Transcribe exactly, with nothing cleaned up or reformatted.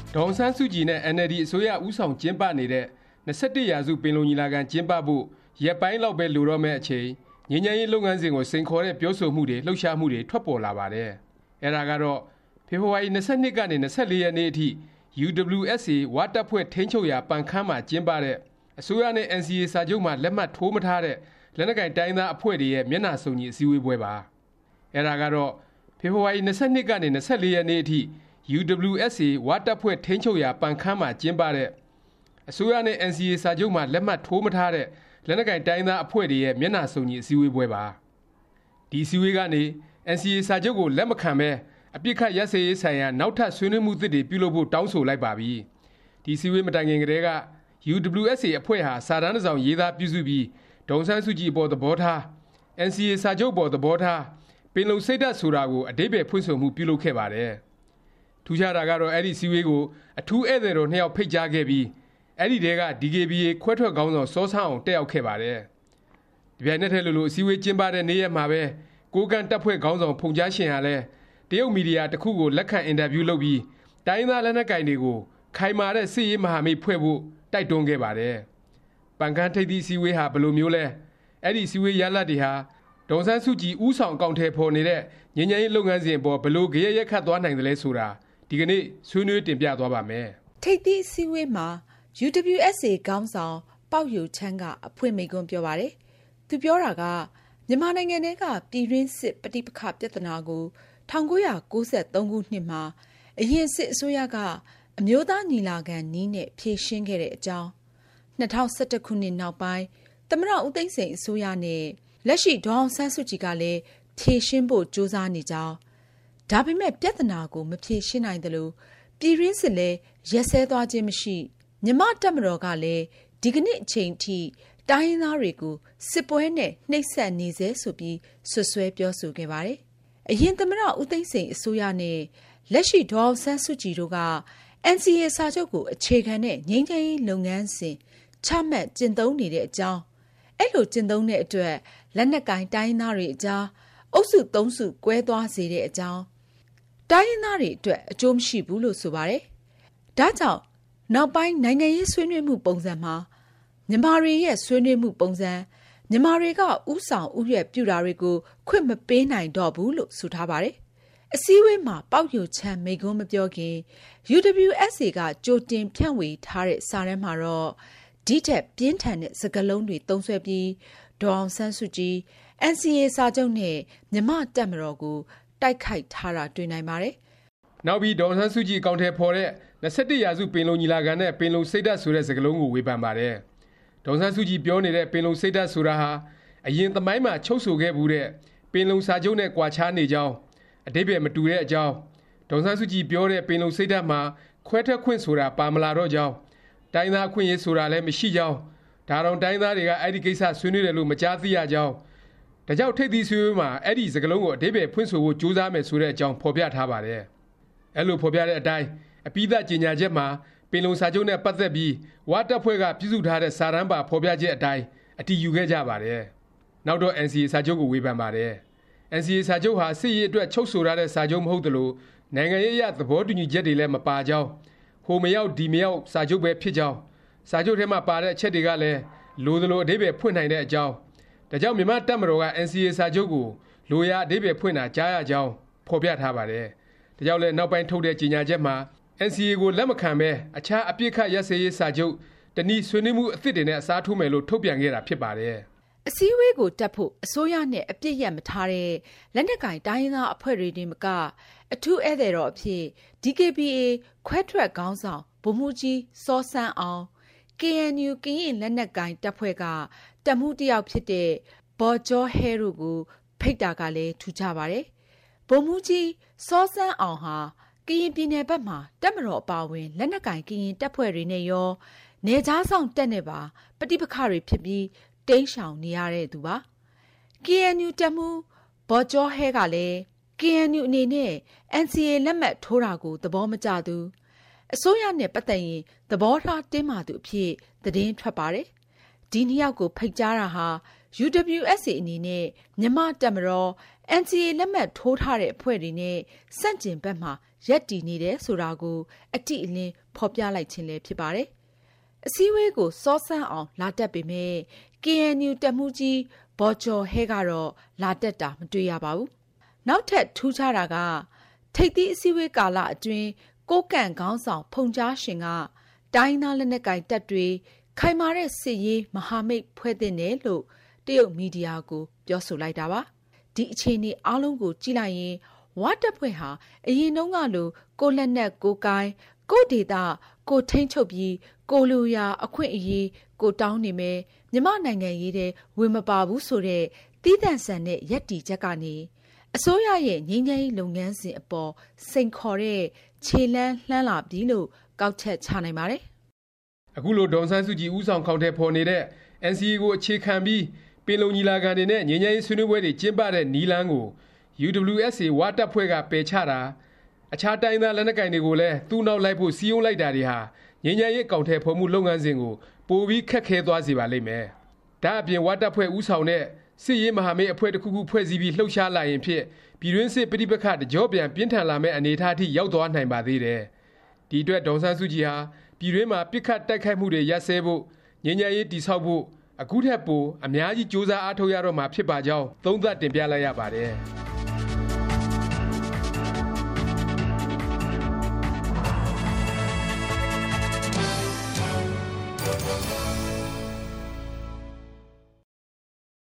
ဒေါ်အောင်ဆန်းစုကြည်နဲ့ အင်န်အယ်လ်ဒီ အစိုးရဦးဆောင်ကျင်းပနေတဲ့၂၁ရာစုပင်လုံညီလာခံကျင်းပဖို့ရက်ပိုင်းလောက်ပဲလိုတော့မယ့်အချိန်ငြိမ်းချမ်းရေးလုပ်ငန်းစဉ်ကိုစိန်ခေါ်တဲ့ပြောဆိုမှုတွေလှုပ်ရှားမှုတွေထွက်ပေါ်လာပါတယ်။အဲဒါကတော့ဖေဖော်ဝါရီ၂၂ကနေ၂၄ရက်နေ့အထိ ယူ ဒဘလျူ အက်စ် အေ ဝတပ်ဖွဲ့ထိန်းချုပ်ရာပန်ခမ်းမှာကျင်းပတဲ့အစိုးရနဲ့ အန် စီ အေ စာချုပ်မှာလက်မှတ်ထိုးမထားတဲ့လက်နက်ကိုင်တိုင်းသားအဖွဲ့တွေရဲ့မျက်နှာစုံညီအစည်းအဝေးပွဲပါ။အဲဒါကတော့ဖေဖော်ဝါရီ၂၂ကနေ၂၄ရက်နေ့အထိ ယူ ဒဘလျူ အက်စ် အေ ဝတပ်ဖွဲ့ထိန်းချုပ်ရာပန်ခမ်းမှာကျင်းပတဲ့အစိုးရနဲ့ အန် စီ အေ စာချုပ်မှာလက်မှတ်ထိုးမထားတဲ့လက်နက်ကိုင်တိုင်းသားအဖွဲ့တွေရဲ့မျက်နှာစုံညီအစည်းအဝေးပွဲပါ။ဒီအစည်းအဝေးကနေ အန် စီ အေ စာချုပ်ကိုလက်မခံပဲအပစ်ခတ်ရပ်စဲရေးဆိုင်ရာနောက်ထပ်ဆွေးနွေးမှုသစ်တွေပြုလုပ်ဖို့တောင်းဆိုလိုက်ပါပြီ။ဒီအစည်းအဝေးမတိုင်ခင်ကတည်းက ယူ ဒဘလျူ အက်စ် အေ အဖွဲ့ဟာစာတမ်းတစ်စောင်ရေးသားပြုစုပြီးဒေါ်အောင်ဆန်းစုကြည်အပေါ်သဘောထား အန် စီ အေ စာချုပ်ပေါ်သဘောထားပင်လုံစိတ်ဓာတ်ဆိုတာကိုအဓိပ္ပာယ်ဖွင့်ဆိုမှုပြုလုပ်ခဲ့ပါတယ်။ထူးခြားတာကတော့အဲ့ဒီစည်းဝေးကိုအထူးဧည့်သည်တော်နှစ်ယောက်ဖိတ်ကြားခဲ့ပြီးအဲ့ဒီတဲက ဒီ ကေ ဘီ အေ ခွဲထွက်ခေါင်းဆောင်စောဆန်းအောင်တက်ရောက်ခဲ့ပါတယ်။ဒီပြိုင်နက်ထဲလိုလိုအစည်းဝေးကျင်းပတဲ့နေ့ရက်မှာပဲကိုးကန့်တပ်ဖွဲ့ခေါင်းဆောင်ဖုန်ကြားရှင်ဟာလည်းတရုတ်မီဒီယာတစ်ခုကိုလက်ခံအင်တာဗျူးလုပ်ပြီးတိုင်းသားလက်နက်ကိုင်တွေကိုခိုင်မာတဲ့စစ်ရေးမဟာမိတ်ဖွဲ့ဖို့တိုက်တွန်းခဲ့ပါတယ်။ပန်ခမ်းထိပ်သီးအစည်းဝေးဟာဘယ်လိုမျိုးလဲအဲ့ဒီအစည်းဝေးရလဒ်တွေဟာဒေါ်အောင်ဆန်းစုကြည်ဦးဆောင်အကောင့်ထဲပေါ်နေတဲ့ငြိမ်းချမ်းရေးလုပ်ငန်းစဉ်အပေါ်ဘယ်လိုကြရရက်ခတ်သွားနိုင်တယ်လဲဆိုတာဒီကနေ့ဆွေးနွေးတင်ပြသွားပါမယ်။ထိပ်သီးအစည်းဝေးမှာ ယူ ဒဘလျူ အက်စ် အေ ခေါင်းဆောင်ပေါက်ယိုချမ်းကအဖွင့်မိန့်ခွန်းပြောပါတယ်။သူပြောတာကမြန်မာနိုင်ငံထဲကပြည်တွင်းစစ်ပဋိပက္ခပြဿနာကို၁၉၉၃ခုနှစ်မှာအရင်စစ်အစိုးရကအမျိုးသားညီလာခံနည်းနဲ့ဖြေရှင်းခဲ့တဲ့အကြောင်း၂၀၁၁ခုနှစ်နောက်ပိုင်းသမ္မတဦးသိန်းစိန်အစိုးရနဲ့လက်ရှိဒေါ်အောင်ဆန်းစုကြည်ကလည်းဖြေရှင်းဖို့ကြိုးစားနေကြောင်းဒါပေမဲ့ပြဿနာကိုမဖြေရှင်းနိုင်သလိုပြည်တွင်းစစ်လည်းရက်စဲသွားခြင်းမရှိမြန်မာတပ်မတော်ကလည်းဒီကနေ့အချိန်ထိတိုင်းရင်းသားတွေကိုစစ်ပွဲနဲ့နှိပ်စက်နေစေဆိုပြီးဆွဆွဲပြောဆိုခဲ့ပါတယ်။အရင်သမ္မတဦးသိန်းစိန်အစိုးရနဲ့လက်ရှိဒေါ်အောင်ဆန်းစုကြည်တို့က အန် စီ အေ စာချုပ်ကိုအခြေခံတဲ့ငြိမ်းချမ်းရေးလုပ်ငန်းစဉ်ချမှတ်ကျင့်သုံးနေတဲ့အကြောင်းအဲ့လိုကျင့်သုံးတဲ့အတွက်လက်နက်ကိုင်တိုင်းသားတွေအကြားအုပ်စုသုံးစုကွဲသွားစေတဲ့အကြောင်းတိုင်းရင်းသားတွေအတွက်အကျိုးမရှိဘူးလို့ဆိုပါတယ်။ဒါကြောင့်နောက်ပိုင်းနိုင်ငံရေးဆွေးနွေးမှုပုံစံမှာမြန်မာတွေရဲ့ဆွေးနွေးမှုပုံစံမြန်မာတွေကဥဆောင်ဥရွက်ပြုတာတွေကိုခွင့်မပေးနိုင်တော့ဘူးလို့ဆိုထားပါတယ်။အစည်းအဝေးမှာပေါက်ယိုချမ်းမိန့်ခွန်းမပြောခင် ယူ ဒဘလျူ အက်စ် အေ ကကြိုတင်ဖြန့်ဝေထားတဲ့စာတမ်းမှာတော့ဒီထက်ပြင်းထန်တဲ့စကားလုံးတွေသုံးစွဲပြီးဒေါ်အောင်ဆန်းစုကြည် အန် စီ အေ စာချုပ်နဲ့မြန်မာတပ်မတော်ကိုတိုက်ခိုက်ထားတာတွေ့နိုင်ပါတယ်။နောက်ပြီးဒေါ်အောင်ဆန်းစုကြည်အကောင့်ထဲပေါ်တဲ့၂၁ရာစုပင်လုံညီလာခံနဲ့ပင်လုံစိတ်ဓာတ်ဆိုတဲ့စကားလုံးကိုဝေဖန်ပါတယ်။ဒေါ်အောင်ဆန်းစုကြည်ပြောနေတဲ့ပင်လုံစိတ်ဓာတ်ဆိုတာဟာအရင်သမိုင်းမှာချုပ်ဆိုခဲ့မှုတဲ့ပင်လုံစာချုပ်နဲ့ကွာခြားနေကြောင်းအဓိပ္ပာယ်မတူတဲ့အကြောင်းဒေါ်အောင်ဆန်းစုကြည်ပြောတဲ့ပင်လုံစိတ်ဓာတ်မှာခွဲထွက်ခွင့်ဆိုတာပါမလာတော့ကြောင်းတိုင်းသားအခွင့်အရေးဆိုတာလည်းမရှိကြောင်းဒါတောင်တိုင်းသားတွေကအဲ့ဒီကိစ္စဆွေးနွေးတယ်လို့မကြားသိရကြောင်းဒါကြောင့်ထိပ်သီးဆွေးနွေးမှာအဲ့ဒီစကားလုံးကိုအဓိပ္ပာယ်ဖွင့်ဆိုဖို့ကြိုးစားမယ်ဆိုတဲ့အကြောင်းဖော်ပြထားပါတယ်။အဲ့လိုဖော်ပြတဲ့အတိုင်းအပိသက်ကြေညာချက်မှာပင်လုံစာချုပ်နဲ့ပတ်သက်ပြီးဝတပ်ဖွဲ့ကပြုစုထားတဲ့စာတမ်းပါဖော်ပြချက်အတိုင်းအတည်ယူခဲ့ကြပါတယ်။နောက်တော့ အန် စီ အေ စာချုပ်ကိုဝေဖန်ပါတယ်။ အန် စီ အေ စာချုပ်ဟာစစ်ရေးအတွက်ချုပ်ဆိုထားတဲ့စာချုပ်မဟုတ်သလိုနိုင်ငံရေးအရသဘောတူညီချက်တွေလည်းမပါကြောင်းဟိုမရောက်ဒီမရောက်စာချုပ်ပဲဖြစ်ကြောင်းစာချုပ်ထဲမှာပါတဲ့အချက်တွေကလည်းလိုသလိုအဓိပ္ပာယ်ဖွင့်နိုင်တဲ့အကြောင်းဒါကြောင့်မြန်မာတပ်မတော်က အန် စီ အေ စာချုပ်ကိုလိုရာအဓိပ္ပာယ်ဖွင့်တာကြားရကြောင်းဖော်ပြထားပါတယ်။ဒါကြောင့်လည်းနောက်ပိုင်းထုတ်တဲ့ကြေညာချက်မှာ အန် စီ အေ ကိုလက်မခံပဲအခြားအပစ်ခတ်ရပ်စဲရေးစာချုပ်တနည်းဆွေးနွေးမှုအသစ်တွေနဲ့အစားထိုးမယ်လို့ထုတ်ပြန်ခဲ့တာဖြစ်ပါတယ်။အစည်းအဝေးကိုတက်ဖို့အစိုးရနဲ့အပြစ်ရက်မထားတဲ့လက်နက်ကိုင်တိုင်းရင်းသားအဖွဲ့တွေတင်မကအထူးဧည့်သည်တော်အဖြစ် ဒီ ကေ ဘီ အေ ခွဲထွက်ခေါင်းဆောင်ဗိုလ်မှူးကြီးစောဆန်းအောင် ကေ အန် ယူ ကရင်လက်နက်ကိုင်တပ်ဖွဲ့ကတပ်မှူးတစ်ယောက်ဖြစ်တဲ့ဘော်ကျော်ဟဲတို့ကိုဖိတ်တာကလည်းထူးခြားပါတယ်။ဗိုလ်မှူးကြီးစောဆန်းအောင်ဟာကရင်ပြည်နယ်ဘက်မှာတပ်မတော်အပါအဝင်လက်နက်ကိုင်ကရင်တပ်ဖွဲ့တွေနဲ့ရောနေကြားဆောင်တက်နေပါပဋိပက္ခတွေဖြစ်ပြီးတိမ်းရှောင်နေရတဲ့သူပါ။ ကေ အန် ယူ တပ်မှူးဘော်ကျော်ဟဲကလည်း ကေ အန် ယူ အနေနဲ့ အန် စီ အေ လက်မှတ်ထိုးတာကိုသဘောမကျသူအစိုးရနဲ့ပတ်သက်ရင်သဘောထားတင်းမာသူအဖြစ်သတင်းထွက်ပါတယ်။ဒီနှစ်ယောက်ကိုဖိတ်ကြားတာဟာ ယူ ဒဘလျူ အက်စ် အေ အနေနဲ့မြန်မာတပ်မတော်အန်စီအေ လက်မှတ်ထိုးထားတဲ့အဖွဲ့တွေနဲ့ဆန့်ကျင်ဘက်မှာရပ်တည်နေတယ်ဆိုတာကိုအတိအလင်းဖော်ပြလိုက်ခြင်းလည်းဖြစ်ပါတယ်။အစည်းအဝေးကိုစောစမ်းအောင်လာတက်ပေမဲ့ ကေအန်ယူ တပ်မှူးကြီးဘော်ကျော်ဟဲကတော့လာတက်တာမတွေ့ရပါဘူး။နောက်ထပ်ထူးခြားတာကထိပ်သီးအစည်းအဝေးကာလအတွင်းကိုကန့်ခေါင်းဆောင်ဖုန်ကြားရှင်ကတိုင်းသားလက်နက်ကိုင်တပ်တွေခိုင်မာတဲ့စစ်ရေးမဟာမိတ်ဖွဲ့သင့်တယ်လို့တရုတ်မီဒီယာကိုပြောဆိုလိုက်တာပါ။ဒီအခြေအနေအားလုံးကိုကြည့်လိုက်ရင်ဝါတပ်ဖွဲ့ဟာအရင်တုန်းကလိုကိုလက်နက်ကိုကိုင်းကိုဒေတာကိုထိန်းချုပ်ပြီးကိုလူရာအခွင့်အရေးကိုတောင်းနေမယ်မြမနိုင်ငံရေးတဲ့ဝင်မပါဘူးဆိုတဲ့တီးတန့်ဆန်တဲ့ရက်တီချက်ကနေအစိုးရရဲ့ငြိမ်းချမ်းရေးလုပ်ငန်းစဉ်အပေါ်စိန်ခေါ်တဲ့ခြေလန်းလှမ်းလာပြီလို့ကောက်ချက်ချနိုင်ပါတယ်။အခုလိုဒေါ်အောင်ဆန်းစုကြည်ဦးဆောင်ခေါင်းထဲပေါ်နေတဲ့ အန်စီအေ ကိုအခြေခံပြီးပင်လုံညီလာခံတွေနဲ့ငြိမ်းချမ်းရေးဆွေးနွေးပွဲတွေကျင်းပတဲ့နည်းလမ်းကို ယူ ဒဘလျူ အက်စ် အေ ဝါတပ်ဖွဲ့ကပယ်ချတာအခြားတိုင်းသားလက်နက်ကိုင်တွေကိုလည်းသူ့နောက်လိုက်ဖို့စည်းရုံးလိုက်တာတွေဟာငြိမ်းချမ်းရေးအကောင်အထည်ဖော်မှုလုပ်ငန်းစဉ်ကိုပိုပြီးခက်ခဲသွားစေပါလိမ့်မယ်။ဒါအပြင်ဝါတပ်ဖွဲ့ဦးဆောင်တဲ့စစ်ရေးမဟာမိတ်အဖွဲ့တစ်ခုခုဖွဲ့စည်းပြီးလှုပ်ရှားလာရင်ဖြစ်ပြည်တွင်းစစ်ပဋိပက္ခတကြောပြန်ပြင်းထန်လာမဲ့အနေအထားအထိရောက်သွားနိုင်ပါသေးတယ်။ဒီအတွက်ဒေါ်အောင်ဆန်းစုကြည်ဟာပြည်တွင်းမှာပစ်ခတ်တိုက်ခိုက်မှုတွေရပ်စဲဖို့ငြိမ်းချမ်းရေးတည်ဆောက်ဖို့အခုထက်ပိုအများကြီးကြိုးစားအားထုတ်ရတော့မှာဖြစ်ပါကြောင်းသုံးသပ်တင်ပြလိုက်ရပါတယ်။